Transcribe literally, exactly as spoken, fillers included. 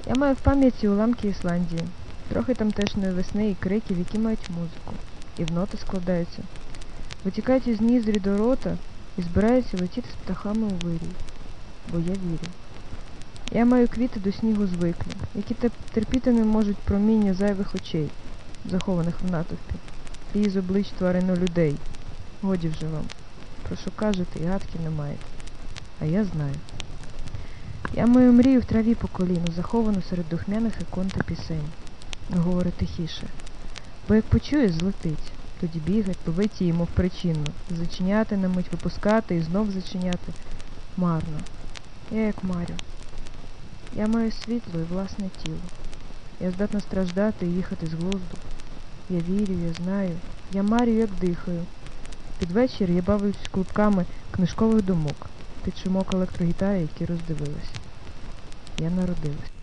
Я маю в пам'яті уламки Ісландії, трохи тамтешньої весни і криків, які мають музику, і в ноти складаються, витікають із ніздрі до рота і збираються летіти з птахами у вирій, бо я вірю. Я маю квіти до снігу звиклі, які терпіти не можуть проміння зайвих очей, захованих в натовпі, і з облич тварин людей. Годі вже вам, про що кажете, і гадки не маєте, а я знаю. Я маю мрію в траві по коліну, заховану серед духмяних ікон та пісень. Но говори тихіше, бо як почує, злетить, тоді бігать, ловить її, мов причинно, зачиняти на мить, випускати і знов зачиняти. Марно. Я як марю. Я маю світло і власне тіло. Я здатна страждати і їхати з глузду. Я вірю, я знаю, я марю, як дихаю. Під вечір я бавлюсь клубками книжкових думок, під шумок електрогітари, які роздивилась. Я народилась.